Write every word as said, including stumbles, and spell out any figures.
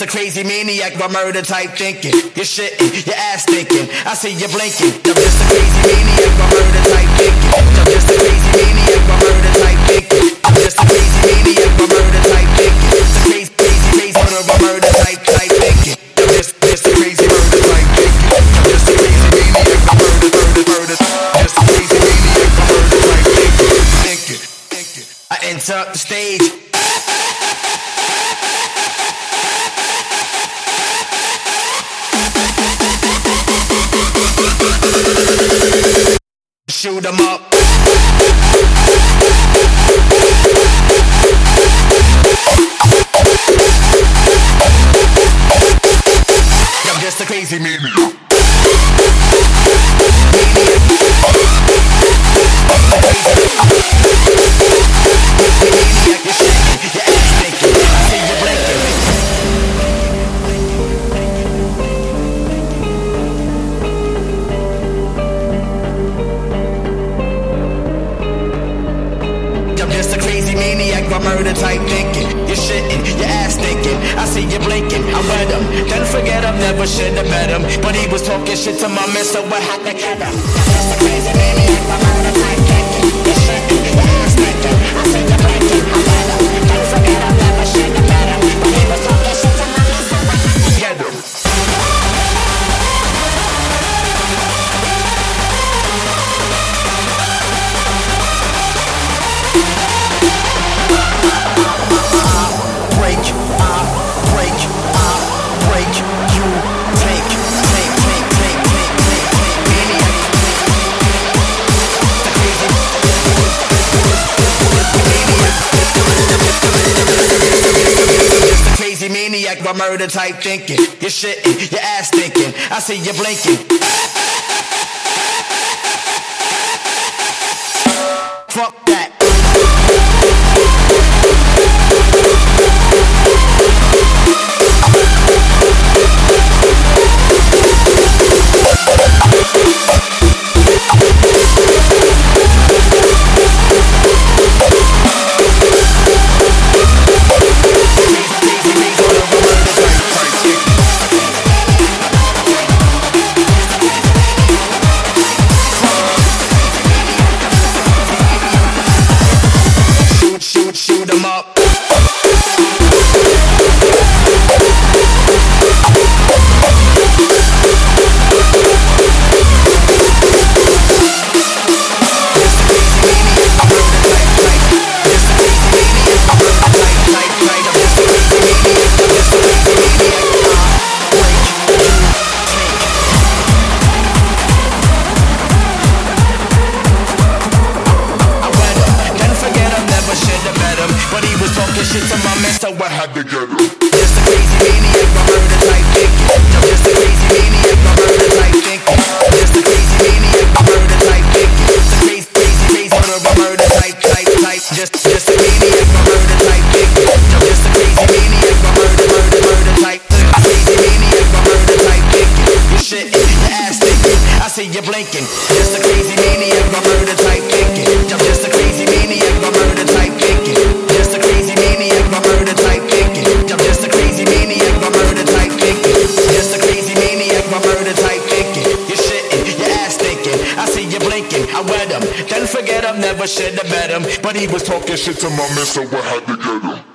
crazy maniac, my murder type thinking. You're shitting, your ass thinking. I see you blinking. I'm just a crazy maniac, my murder type thinking. I'm just a crazy maniac, my murder type thinking. I'm just a crazy maniac, my murder type thinking. It's a crazy, crazy, crazy murder, my murder type type thinking. I'm just, just a crazy murder type thinking. I'm just a crazy maniac, my murder, murder, murder. Just a crazy maniac, my murder type thinking. Thinking, thinking. I enter the stage. Shoot 'em up. I'm just a crazy maniac. Maniac, you're shaking, your ass thinking. I see you blinking. Maniac, my murder type thinking. You're shitting, your ass thinking. I see you blinking, I read him. Then forget him, never should have met him. But he was talking shit to my miss, so I had to get him. Just a crazy maniac, my murder type thinking. You're shitting, your ass thinking. I see you blinking, I read him. Then forget him, never should have met him. But he was talking shit to my miss, so I had to get him. Maniac, my murder type thinking. You're shitting, your ass thinking. I see you blinking. Fuck that. Shoot 'em up. Shit to my man, so I had to get him. Just a crazy maniac, my murder type thinking. I'm just a crazy maniac, my murder type thinking. I'm just a crazy maniac, my murder type thinking. It's a crazy, crazy, crazy murder, my murder type, type, type. Just, just a maniac, my murder type thinking. I'm just a crazy maniac, my murder, murder, murder type. Crazy maniac, my murder type thinking. You're shitting, your ass thinking. I see you blinking. Just a crazy maniac, my murder type thinking. I'm just a crazy maniac, my murder type thinking. Just a crazy maniac, my murder type thinking. I'm just a crazy maniac, my murder type thinking. Just a crazy maniac, my murder type thinking. You're shitting, your ass thinking. I see you blinking, I read him. Then forget him, never should have met him. But he was talking shit to my miss, so I had to get him.